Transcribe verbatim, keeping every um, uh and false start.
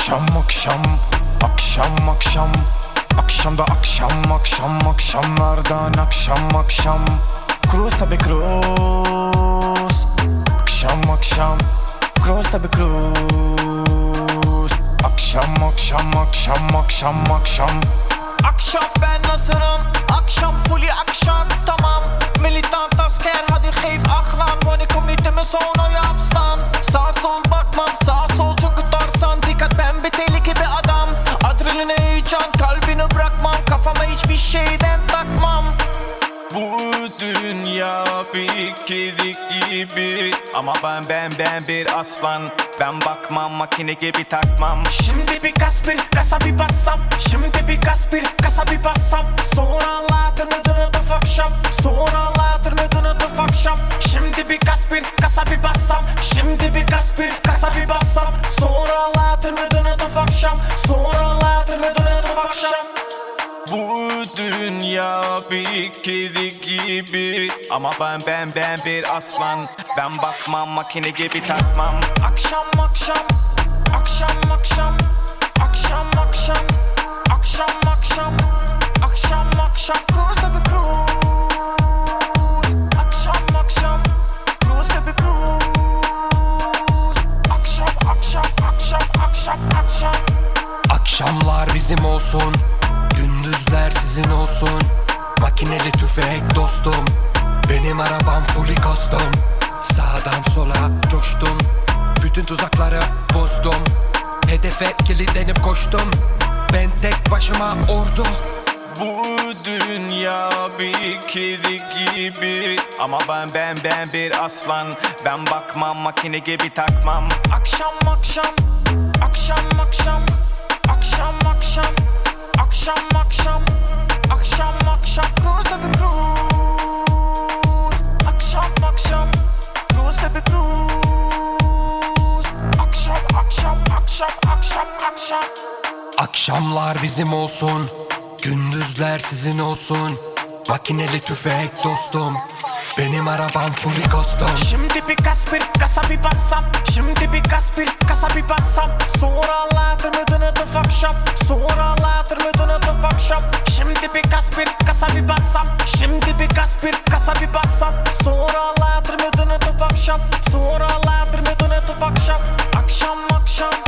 Akşam akşam, akşam akşam, akşamda akşam akşam akşamlardan akşam akşam. Cruise tabi cruise. Akşam akşam, cruise tabi cruise. Akşam akşam akşam akşam akşam. Akşam ben hazırım, akşam fully akşam tamam. Militant asker hadi keyif aklan. Vani komiteme sonra yafstan. Sağ sol bakmam, sağ sol çünkü tarsan. Dikkat ben bir tehlikeli bir adam. Adrenalin heyecan kalbini bırakmam. Kafama hiçbir şeyden takmam. Bu dünya bir kedik gibi, ama ben ben ben bir aslan. Ben bakmam, makine gibi takmam. Şimdi bir gaz bir kasa bir bassam. Şimdi bir gaz bir kasa bir bassam. Sonra anlatır mıdın of akşam. Sonra anlatır mıdın of akşam. Şimdi bir gaz bir kasa bir bassam. Şimdi bir gaz bir kasa bir bassam. Sonra anlatır mıdın of akşam. Sonra anlatır mıdın of akşam. Bu dünya bir kedi gibi, ama ben ben ben bir aslan. Ben bakmam, makine gibi takmam. Akşam akşam, akşam akşam, akşam akşam, akşam akşam, akşam akşam. Cruise tabi cruise. Akşam akşam, cruise tabi cruise. Akşam akşam, akşam akşam akşam. Akşamlar bizim olsun, gündüzler sizin olsun. Makineli tüfek dostum, benim arabam fully custom. Sağdan sola coştum, bütün tuzakları bozdum. Hedefe kilitlenip koştum, ben tek başıma ordu. Bu dünya bir kedi gibi, ama ben ben ben bir aslan. Ben bakmam, makine gibi takmam. Akşam akşam, akşam akşam, akşam akşam, akşam akşam, akşam akşam. Cruise tabi cruise. Akşam akşam, cruise tabi cruise. Akşam akşam, akşam akşam akşam. Akşamlar bizim olsun, gündüzler sizin olsun. Makineli tüfek dostum, benim arabam fully custom. Şimdi bir gaz bir kasa bir bassam. Şimdi bir gaz bir kasa bir bassam. Sonra anlatır mıdın of akşam. Sonra anlatır mıdın of akşam. Şimdi bir gaz bir kasa bir bassam. Şimdi bir gaz bir kasa bir bassam. Sonra anlatır mıdın of akşam. Sonra anlatır mıdın of akşam. Akşam akşam.